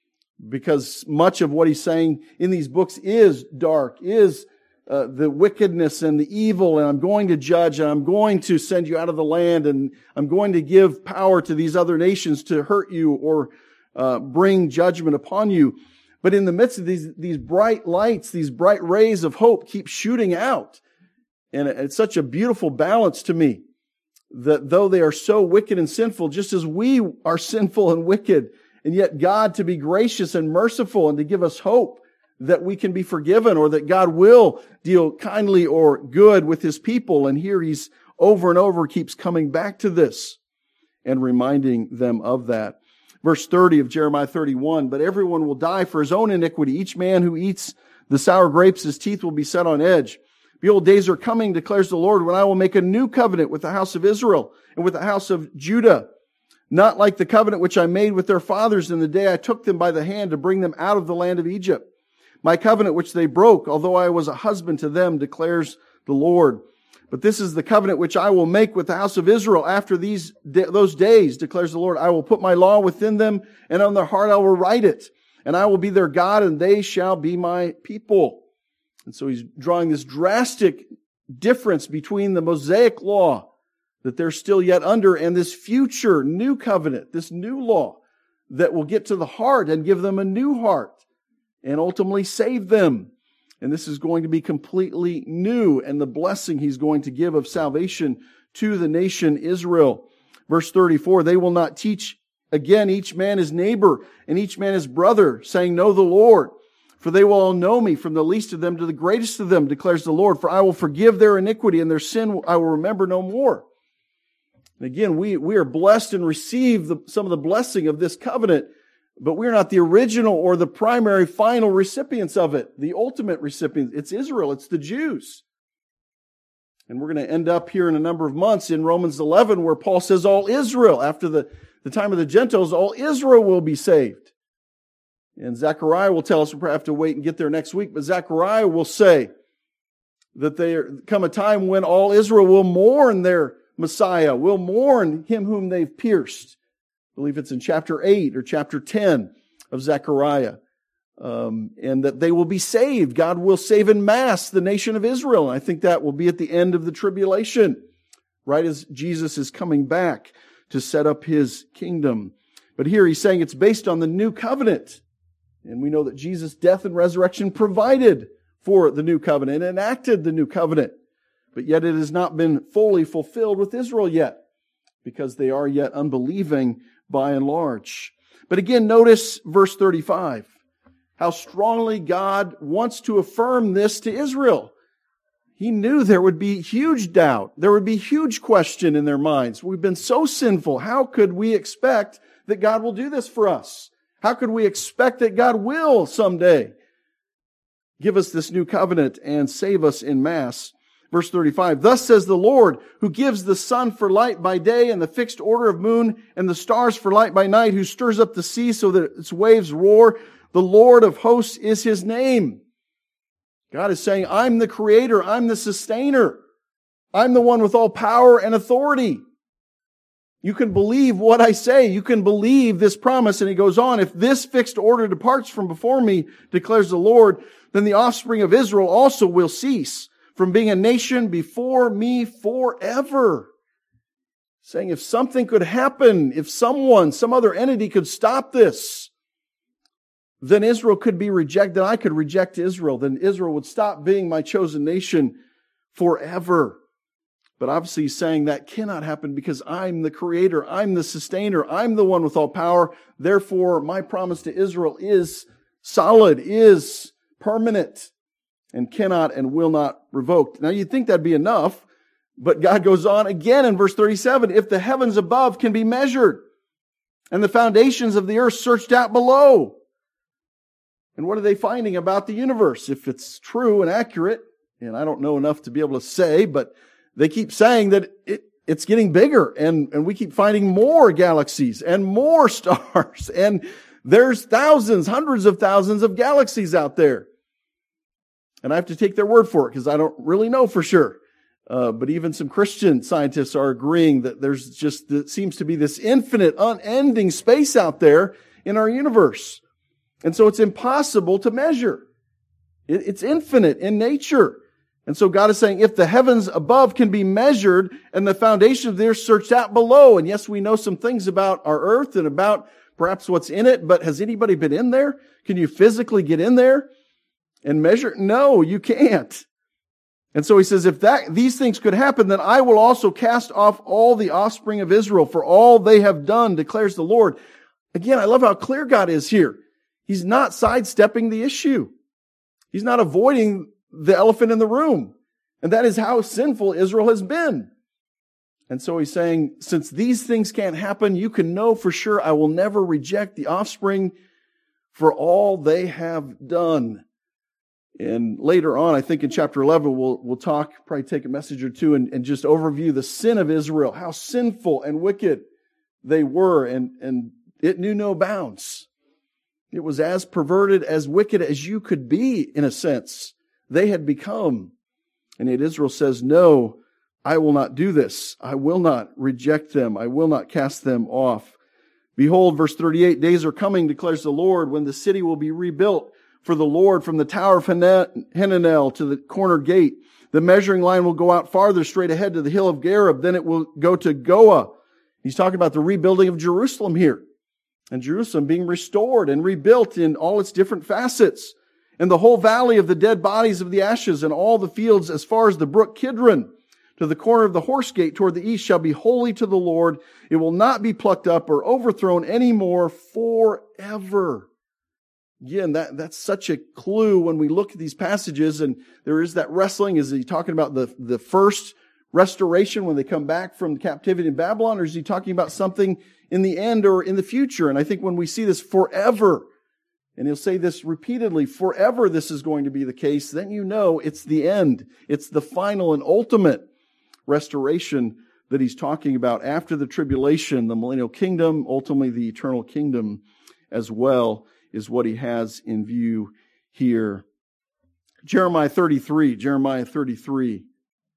Because much of what He's saying in these books is dark, is the wickedness and the evil, and I'm going to judge, and I'm going to send you out of the land, and I'm going to give power to these other nations to hurt you or bring judgment upon you. But in the midst of these bright lights, these bright rays of hope keep shooting out. And it's such a beautiful balance to me that though they are so wicked and sinful, just as we are sinful and wicked, and yet God to be gracious and merciful and to give us hope that we can be forgiven, or that God will deal kindly or good with His people. And here He's over and over keeps coming back to this and reminding them of that. Verse 30 of Jeremiah 31, but everyone will die for his own iniquity. Each man who eats the sour grapes, his teeth will be set on edge. Behold, days are coming, declares the Lord, when I will make a new covenant with the house of Israel and with the house of Judah, not like the covenant which I made with their fathers in the day I took them by the hand to bring them out of the land of Egypt. My covenant which they broke, although I was a husband to them, declares the Lord. But this is the covenant which I will make with the house of Israel after those days, declares the Lord. I will put my law within them, and on their heart I will write it. And I will be their God, and they shall be my people. And so He's drawing this drastic difference between the Mosaic law that they're still yet under and this future new covenant, this new law that will get to the heart and give them a new heart and ultimately save them. And this is going to be completely new, and the blessing He's going to give of salvation to the nation Israel. Verse 34, they will not teach again each man his neighbor and each man his brother, saying, know the Lord. For they will all know me, from the least of them to the greatest of them, declares the Lord. For I will forgive their iniquity, and their sin I will remember no more. And again, we are blessed and receive some of the blessing of this covenant, but we're not the original or the primary final recipients of it, the ultimate recipients. It's Israel, it's the Jews. And we're going to end up here in a number of months in Romans 11, where Paul says all Israel, after the time of the Gentiles, all Israel will be saved. And Zechariah will tell us, we'll have to wait and get there next week, but Zechariah will say that there come a time when all Israel will mourn their Messiah, will mourn Him whom they've pierced. I believe it's in chapter 8 or chapter 10 of Zechariah. And that they will be saved. God will save en masse the nation of Israel. And I think that will be at the end of the tribulation, right as Jesus is coming back to set up His kingdom. But here He's saying it's based on the new covenant. And we know that Jesus' death and resurrection provided for the new covenant and enacted the new covenant. But yet it has not been fully fulfilled with Israel yet, because they are yet unbelieving by and large. But again, notice verse 35, how strongly God wants to affirm this to Israel. He knew there would be huge doubt. There would be huge question in their minds. We've been so sinful. How could we expect that God will do this for us? How could we expect that God will someday give us this new covenant and save us en masse? Verse 35, thus says the Lord, who gives the sun for light by day and the fixed order of moon and the stars for light by night, who stirs up the sea so that its waves roar. The Lord of hosts is His name. God is saying, I'm the creator. I'm the sustainer. I'm the one with all power and authority. You can believe what I say. You can believe this promise. And He goes on, if this fixed order departs from before me, declares the Lord, then the offspring of Israel also will cease from being a nation before me forever. Saying if something could happen, if someone, some other entity could stop this, then Israel could be rejected. I could reject Israel. Then Israel would stop being my chosen nation forever. But obviously he's saying that cannot happen because I'm the creator, I'm the sustainer, I'm the one with all power. Therefore, my promise to Israel is solid, is permanent, and cannot and will not revoke. Now you'd think that'd be enough, but God goes on again in verse 37, if the heavens above can be measured, and the foundations of the earth searched out below. And what are they finding about the universe? If it's true and accurate, and I don't know enough to be able to say, but they keep saying that it's getting bigger, and we keep finding more galaxies and more stars, and there's thousands, hundreds of thousands of galaxies out there. And I have to take their word for it because I don't really know for sure. But even some Christian scientists are agreeing that there seems to be this infinite, unending space out there in our universe. And so it's impossible to measure. It's infinite in nature. And so God is saying, if the heavens above can be measured and the foundation of the earth searched out below, and yes, we know some things about our earth and about perhaps what's in it, but has anybody been in there? Can you physically get in there and measure? No, you can't. And so he says, if these things could happen, then I will also cast off all the offspring of Israel for all they have done, declares the Lord. Again, I love how clear God is here. He's not sidestepping the issue. He's not avoiding the elephant in the room. And that is how sinful Israel has been. And so he's saying, since these things can't happen, you can know for sure I will never reject the offspring for all they have done. And later on, I think in chapter 11, we'll talk, probably take a message or two and just overview the sin of Israel, how sinful and wicked they were, and it knew no bounds. It was as perverted, as wicked as you could be, in a sense. They had become. And yet Israel says, no, I will not do this. I will not reject them. I will not cast them off. Behold, verse 38, days are coming, declares the Lord, when the city will be rebuilt for the Lord from the tower of Hananel to the corner gate. The measuring line will go out farther straight ahead to the hill of Gareb. Then it will go to Goah. He's talking about the rebuilding of Jerusalem here. And Jerusalem being restored and rebuilt in all its different facets. And the whole valley of the dead bodies of the ashes and all the fields as far as the brook Kidron to the corner of the horse gate toward the east shall be holy to the Lord. It will not be plucked up or overthrown anymore forever. Again, that's such a clue when we look at these passages, and there is that wrestling. Is he talking about the first restoration when they come back from captivity in Babylon, or is he talking about something in the end or in the future? And I think when we see this forever, and he'll say this repeatedly, forever this is going to be the case, then you know it's the end. It's the final and ultimate restoration that he's talking about after the tribulation, the millennial kingdom, ultimately the eternal kingdom as well, is what he has in view here. Jeremiah 33.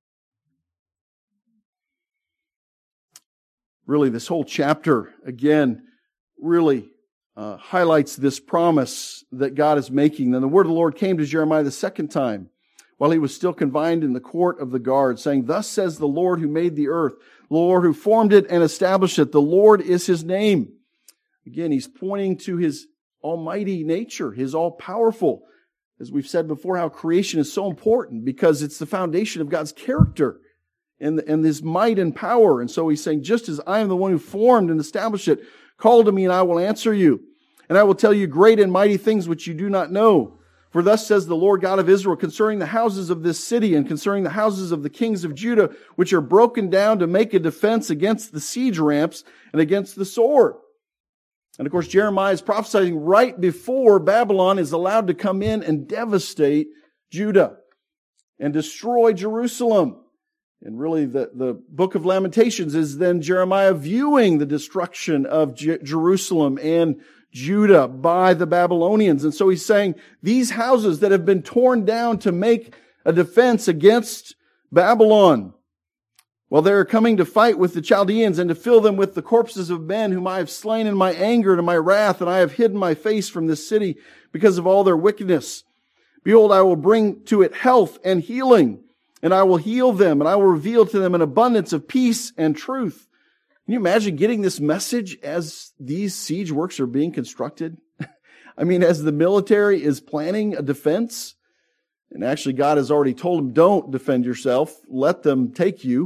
Really, this whole chapter, again, really highlights this promise that God is making. Then the word of the Lord came to Jeremiah the second time, while he was still confined in the court of the guard, saying, thus says the Lord who made the earth, the Lord who formed it and established it. The Lord is his name. Again, he's pointing to his almighty nature, his all-powerful. As we've said before, how creation is so important because it's the foundation of God's character and his might and power. And so he's saying, just as I am the one who formed and established it, call to me and I will answer you. And I will tell you great and mighty things which you do not know. For thus says the Lord God of Israel concerning the houses of this city and concerning the houses of the kings of Judah, which are broken down to make a defense against the siege ramps and against the sword. And of course, Jeremiah is prophesying right before Babylon is allowed to come in and devastate Judah and destroy Jerusalem. And really, the book of Lamentations is then Jeremiah viewing the destruction of Jerusalem and Judah by the Babylonians. And so he's saying, these houses that have been torn down to make a defense against Babylon, while they are coming to fight with the Chaldeans and to fill them with the corpses of men whom I have slain in my anger and in my wrath, and I have hidden my face from this city because of all their wickedness. Behold, I will bring to it health and healing, and I will heal them, and I will reveal to them an abundance of peace and truth. Can you imagine getting this message as these siege works are being constructed? I mean, as the military is planning a defense, and actually God has already told them, don't defend yourself, let them take you.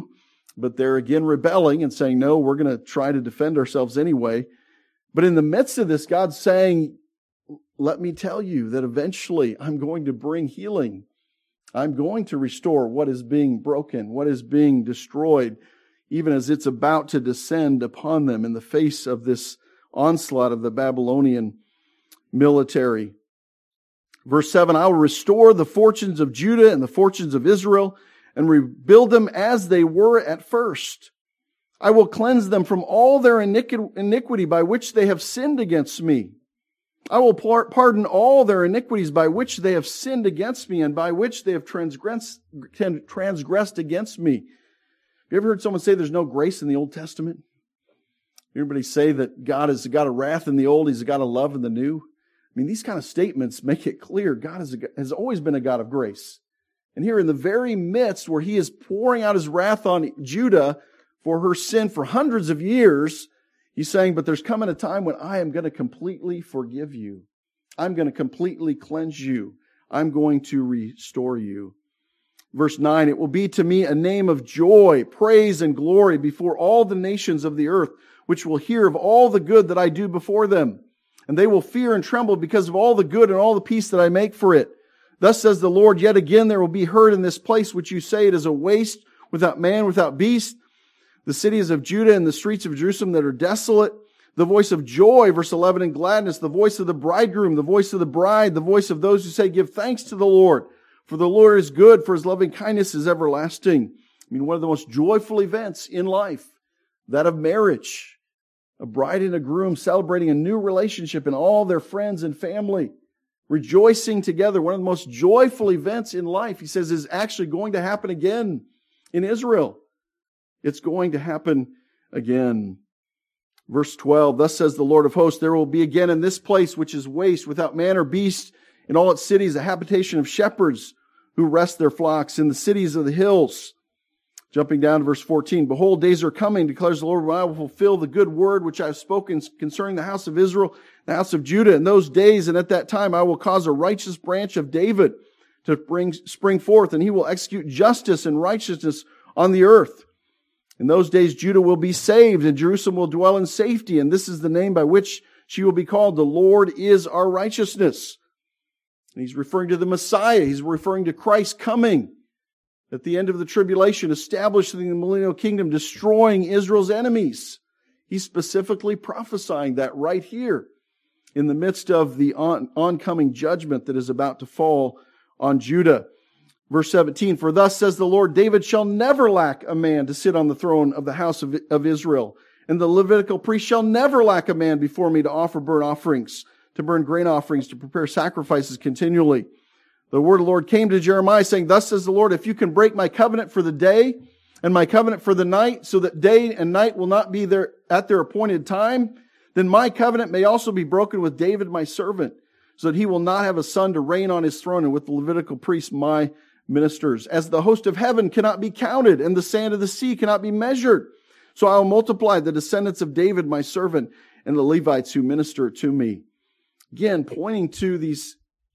But they're again rebelling and saying, no, we're going to try to defend ourselves anyway. But in the midst of this, God's saying, let me tell you that eventually I'm going to bring healing. I'm going to restore what is being broken, what is being destroyed, even as it's about to descend upon them in the face of this onslaught of the Babylonian military. Verse 7, I will restore the fortunes of Judah and the fortunes of Israel and rebuild them as they were at first. I will cleanse them from all their iniquity by which they have sinned against me. I will pardon all their iniquities by which they have sinned against me and by which they have transgressed against me. Have you ever heard someone say there's no grace in the Old Testament? Everybody say that God is a God of wrath in the old, He's a God of love in the new. I mean, these kind of statements make it clear God has always been a God of grace. And here in the very midst where He is pouring out His wrath on Judah for her sin for hundreds of years, He's saying, but there's coming a time when I am going to completely forgive you. I'm going to completely cleanse you. I'm going to restore you. Verse 9, it will be to me a name of joy, praise, and glory before all the nations of the earth, which will hear of all the good that I do before them. And they will fear and tremble because of all the good and all the peace that I make for it. Thus says the Lord, yet again there will be heard in this place which you say it is a waste, without man, without beast, the cities of Judah and the streets of Jerusalem that are desolate, the voice of joy, verse 11, and gladness, the voice of the bridegroom, the voice of the bride, the voice of those who say, give thanks to the Lord, for the Lord is good, for His loving kindness is everlasting. I mean, one of the most joyful events in life, that of marriage, a bride and a groom celebrating a new relationship and all their friends and family, rejoicing together. One of the most joyful events in life, he says, is actually going to happen again in Israel. It's going to happen again. Verse 12, thus says the Lord of hosts, there will be again in this place which is waste, without man or beast, in all its cities, a habitation of shepherds who rest their flocks in the cities of the hills. Jumping down to verse 14, behold, days are coming, declares the Lord, when I will fulfill the good word which I have spoken concerning the house of Israel, the house of Judah. In those days and at that time I will cause a righteous branch of David to spring forth, and he will execute justice and righteousness on the earth. In those days Judah will be saved, and Jerusalem will dwell in safety, and this is the name by which she will be called. The Lord is our righteousness. And he's referring to the Messiah. He's referring to Christ coming at the end of the tribulation, establishing the millennial kingdom, destroying Israel's enemies. He's specifically prophesying that right here in the midst of the oncoming judgment that is about to fall on Judah. Verse 17, for thus says the Lord, David shall never lack a man to sit on the throne of the house of Israel. And the Levitical priest shall never lack a man before me to offer burnt offerings, to burn grain offerings, to prepare sacrifices continually. The word of the Lord came to Jeremiah saying, thus says the Lord, if you can break my covenant for the day and my covenant for the night, so that day and night will not be there at their appointed time, then my covenant may also be broken with David my servant, so that he will not have a son to reign on his throne, and with the Levitical priests my ministers. As the host of heaven cannot be counted, and the sand of the sea cannot be measured, so I will multiply the descendants of David my servant, and the Levites who minister to me. Again, pointing to these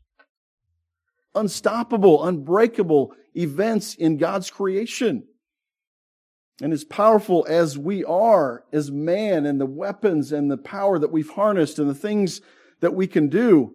unstoppable, unbreakable events in God's creation. And as powerful as we are as man, and the weapons and the power that we've harnessed and the things that we can do,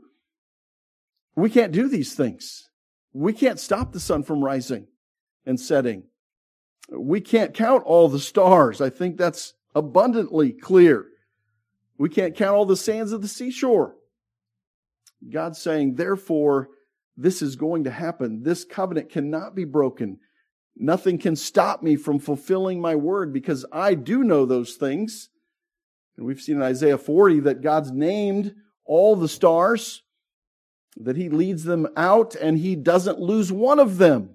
we can't do these things. We can't stop the sun from rising and setting. We can't count all the stars. I think that's abundantly clear. We can't count all the sands of the seashore. God's saying, therefore, this is going to happen. This covenant cannot be broken. Nothing can stop me from fulfilling my word, because I do know those things. And we've seen in Isaiah 40 that God's named all the stars, that He leads them out and He doesn't lose one of them.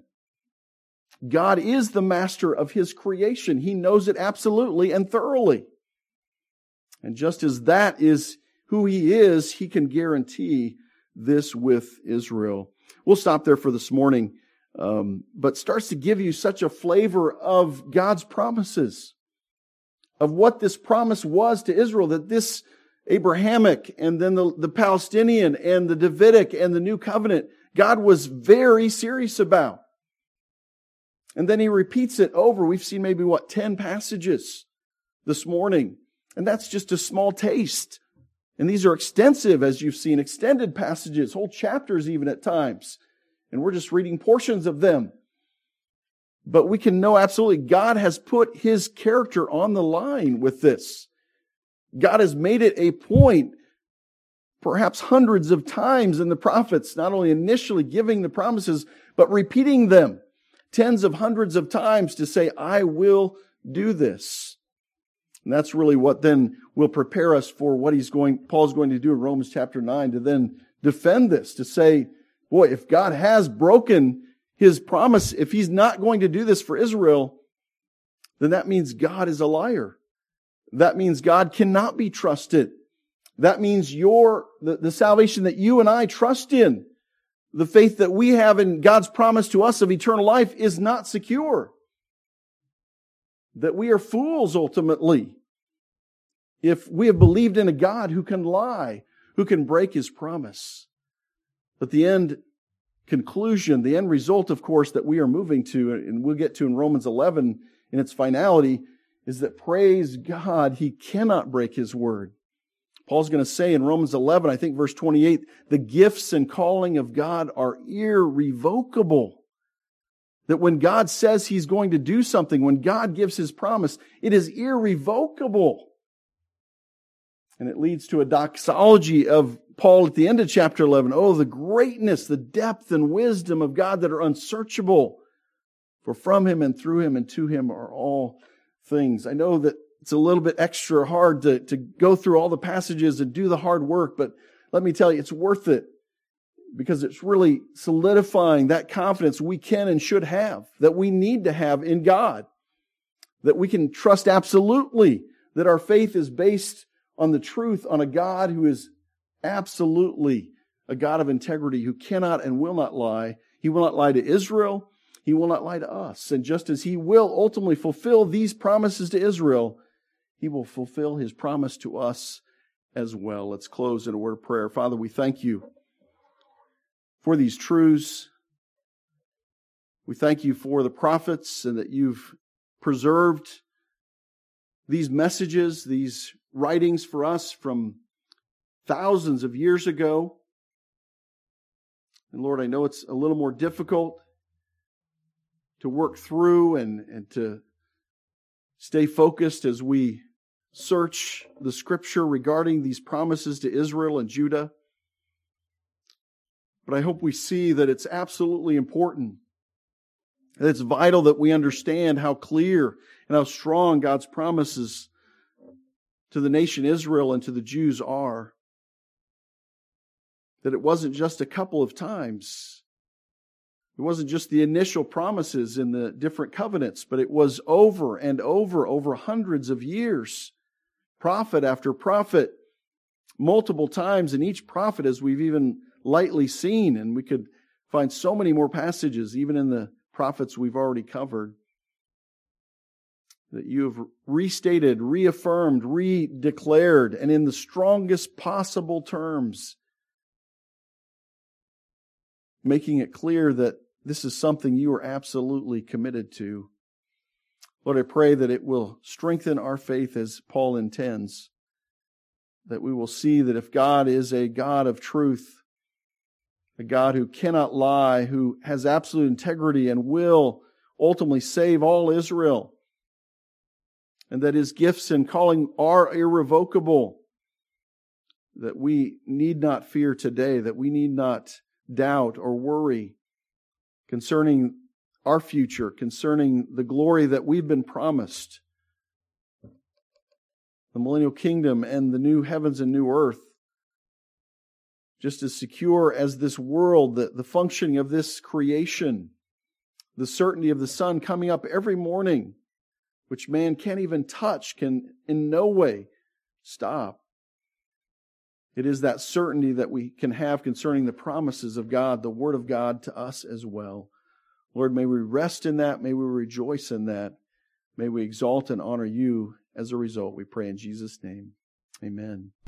God is the master of His creation. He knows it absolutely and thoroughly. And just as that is who He is, He can guarantee this with Israel. We'll stop there for this morning, but starts to give you such a flavor of God's promises, of what this promise was to Israel, that this Abrahamic and then the Palestinian and the Davidic and the New Covenant, God was very serious about. And then he repeats it over. We've seen maybe 10 passages this morning. And that's just a small taste. And these are extensive, as you've seen, extended passages, whole chapters even at times. And we're just reading portions of them. But we can know absolutely God has put His character on the line with this. God has made it a point, perhaps hundreds of times in the prophets, not only initially giving the promises, but repeating them tens of hundreds of times to say, I will do this. And that's really what then will prepare us for what Paul's going to do in Romans chapter 9, to then defend this, to say, boy, if God has broken His promise, if He's not going to do this for Israel, then that means God is a liar. That means God cannot be trusted. That means the salvation that you and I trust in, the faith that we have in God's promise to us of eternal life, is not secure. That we are fools ultimately if we have believed in a God who can lie, who can break His promise. But the end conclusion, the end result, of course, that we are moving to, and we'll get to in Romans 11 in its finality, is that, praise God, He cannot break His word. Paul's going to say in Romans 11, I think verse 28, the gifts and calling of God are irrevocable. That when God says He's going to do something, when God gives His promise, it is irrevocable. And it leads to a doxology of Paul at the end of chapter 11. Oh, the greatness, the depth and wisdom of God that are unsearchable. For from Him and through Him and to Him are all things. I know that it's a little bit extra hard to go through all the passages and do the hard work, but let me tell you, it's worth it, because it's really solidifying that confidence we can and should have, that we need to have in God, that we can trust absolutely that our faith is based on the truth, on a God who is absolutely a God of integrity, who cannot and will not lie. He will not lie to Israel. He will not lie to us. And just as He will ultimately fulfill these promises to Israel, He will fulfill His promise to us as well. Let's close in a word of prayer. Father, we thank You for these truths. We thank You for the prophets, and that You've preserved these messages, these writings for us from thousands of years ago. And Lord, I know it's a little more difficult to work through and to stay focused as we search the Scripture regarding these promises to Israel and Judah. But I hope we see that it's absolutely important, that it's vital that we understand how clear and how strong God's promises to the nation Israel and to the Jews are. That it wasn't just a couple of times. It wasn't just the initial promises in the different covenants, but it was over and over hundreds of years. Prophet after prophet, multiple times, in each prophet, as we've even lightly seen, and we could find so many more passages, even in the prophets we've already covered, that You have restated, reaffirmed, redeclared, and in the strongest possible terms, making it clear that this is something You are absolutely committed to. Lord, I pray that it will strengthen our faith as Paul intends, that we will see that if God is a God of truth, a God who cannot lie, who has absolute integrity and will ultimately save all Israel, and that His gifts and calling are irrevocable, that we need not fear today, that we need not doubt or worry concerning our future, concerning the glory that we've been promised, the millennial kingdom and the new heavens and new earth, just as secure as this world, the functioning of this creation, the certainty of the sun coming up every morning, which man can't even touch, can in no way stop. It is that certainty that we can have concerning the promises of God, the Word of God to us as well. Lord, may we rest in that. May we rejoice in that. May we exalt and honor You as a result. We pray in Jesus' name. Amen.